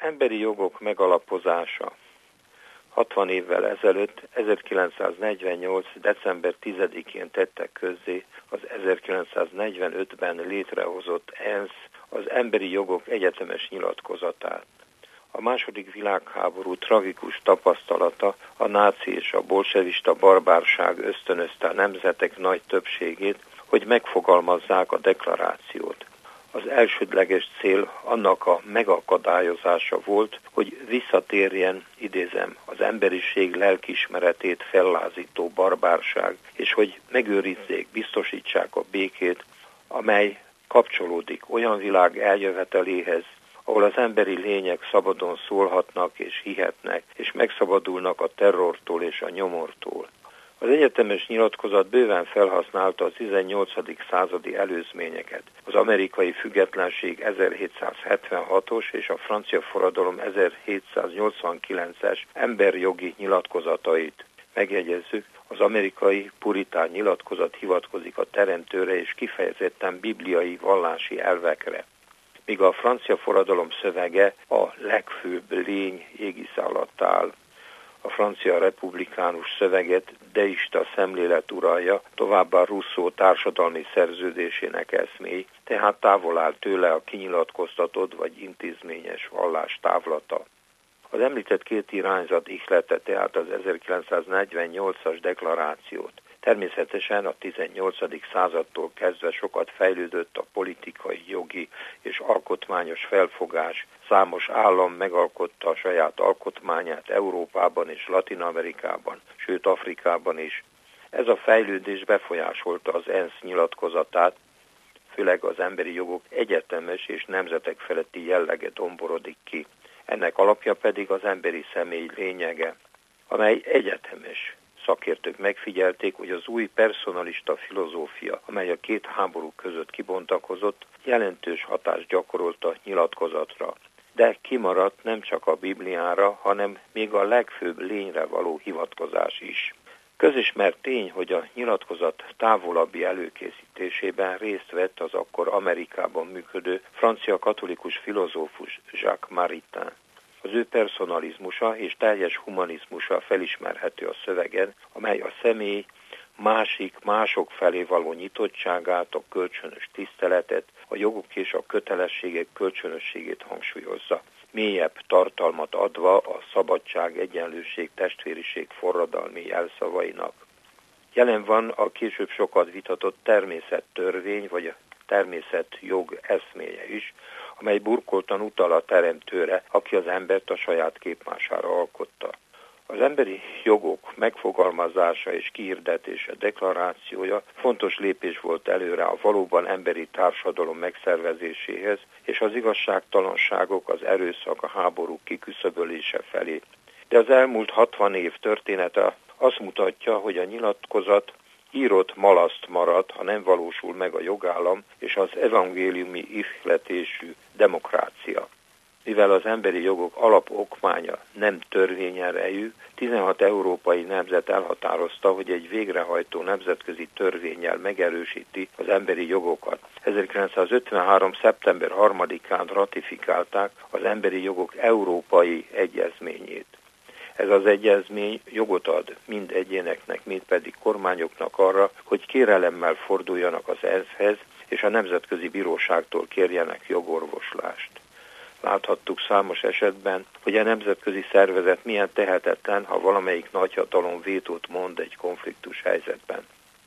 emberi jogok megalapozása 60 évvel ezelőtt, 1948. december 10-én tettek közzé az 1945-ben létrehozott ENSZ az emberi jogok egyetemes nyilatkozatát. A második világháború tragikus tapasztalata, a náci és a bolsevista barbárság ösztönözte a nemzetek nagy többségét, hogy megfogalmazzák a deklarációt. Az elsődleges cél annak a megakadályozása volt, hogy visszatérjen, idézem, az emberiség lelkiismeretét fellázító barbárság, és hogy megőrizzék, biztosítsák a békét, amely kapcsolódik olyan világ eljöveteléhez, ahol az emberi lények szabadon szólhatnak és hihetnek, és megszabadulnak a terrortól és a nyomortól. Az egyetemes nyilatkozat bőven felhasználta a 18. századi előzményeket, az amerikai függetlenség 1776-os és a francia forradalom 1789-es emberjogi nyilatkozatait. Megjegyezzük, az amerikai puritán nyilatkozat hivatkozik a teremtőre és kifejezetten bibliai vallási elvekre, míg a francia forradalom szövege a legfőbb lény égisze alatt áll. A francia republikánus szöveget deista szemlélet uralja, továbbá Rousseau társadalmi szerződésének eszméi, tehát távol áll tőle a kinyilatkoztatott vagy intézményes vallás távlata. Az említett két irányzat ihlette tehát az 1948-as deklarációt. Természetesen a 18. századtól kezdve sokat fejlődött a politikai, jogi és alkotmányos felfogás. Számos állam megalkotta a saját alkotmányát Európában és Latin-Amerikában, sőt Afrikában is. Ez a fejlődés befolyásolta az ENSZ nyilatkozatát, főleg az emberi jogok egyetemes és nemzetek feletti jellege domborodik ki. Ennek alapja pedig az emberi személy lényege, amely egyetemes. Szakértők megfigyelték, hogy az új personalista filozófia, amely a két háború között kibontakozott, jelentős hatást gyakorolt a nyilatkozatra. De kimaradt nem csak a Bibliára, hanem még a legfőbb lényre való hivatkozás is. Közismert tény, hogy a nyilatkozat távolabbi előkészítésében részt vett az akkor Amerikában működő francia katolikus filozófus Jacques Maritain. Az ő personalizmusa és teljes humanizmusa felismerhető a szövegen, amely a személy mások felé való nyitottságát, a kölcsönös tiszteletet, a jogok és a kötelességek kölcsönösségét hangsúlyozza, mélyebb tartalmat adva a szabadság, egyenlőség, testvériség forradalmi jelszavainak. Jelen van a később sokat vitatott természettörvény vagy a természetjog eszméje is, amely burkoltan utal a teremtőre, aki az embert a saját képmására alkotta. Az emberi jogok megfogalmazása és kihirdetése deklarációja fontos lépés volt előre a valóban emberi társadalom megszervezéséhez és az igazságtalanságok, az erőszak, a háború kiküszöbölése felé. De az elmúlt 60 év története azt mutatja, hogy a nyilatkozat írott malaszt marad, ha nem valósul meg a jogállam és az evangéliumi ihletésű demokrácia. Mivel az emberi jogok alapokmánya nem törvényerejű, 16 európai nemzet elhatározta, hogy egy végrehajtó nemzetközi törvénnyel megerősíti az emberi jogokat. 1953. szeptember 3-án ratifikálták az emberi jogok európai egyezményét. Ez az egyezmény jogot ad mind egyéneknek, mind pedig kormányoknak arra, hogy kérelemmel forduljanak az ENSZ-hez, és a Nemzetközi Bíróságtól kérjenek jogorvoslást. Láthattuk számos esetben, hogy a nemzetközi szervezet milyen tehetetlen, ha valamelyik nagyhatalom vétót mond egy konfliktus helyzetben.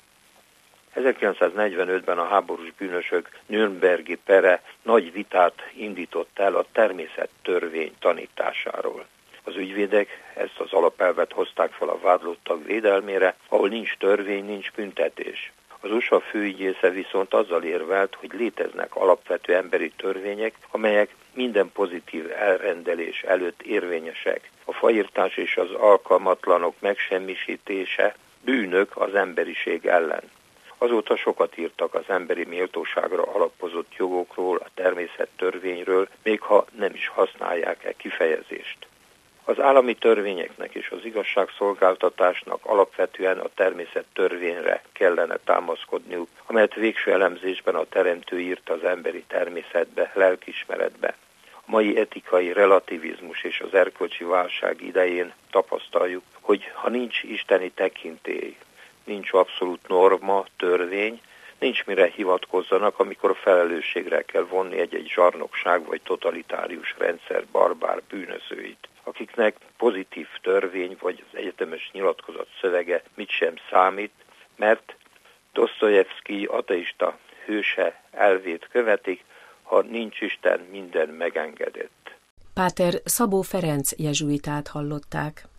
1945-ben a háborús bűnösök Nürnbergi pere nagy vitát indított el a természettörvény tanításáról. Az ügyvédek ezt az alapelvet hozták fel a vádlottak védelmére, ahol nincs törvény, nincs büntetés. Az USA főügyésze viszont azzal érvelt, hogy léteznek alapvető emberi törvények, amelyek minden pozitív elrendelés előtt érvényesek. A fairtás és az alkalmatlanok megsemmisítése bűnök az emberiség ellen. Azóta sokat írtak az emberi méltóságra alapozott jogokról, a természettörvényről, még ha nem is használják kifejezést. Az állami törvényeknek és az igazságszolgáltatásnak alapvetően a természettörvényre kellene támaszkodniuk, amelyet végső elemzésben a teremtő írt az emberi természetbe, lelkiismeretbe. A mai etikai relativizmus és az erkölcsi válság idején tapasztaljuk, hogy ha nincs isteni tekintély, nincs abszolút norma, törvény, nincs mire hivatkozzanak, amikor felelősségre kell vonni egy zsarnokság vagy totalitárius rendszer barbár bűnözőit, akiknek pozitív törvény vagy az egyetemes nyilatkozat szövege mit sem számít, mert Dosztojevszkij ateista hőse elvét követik, ha nincs Isten, minden megengedett. Páter Szabó Ferenc jezsuitát hallották.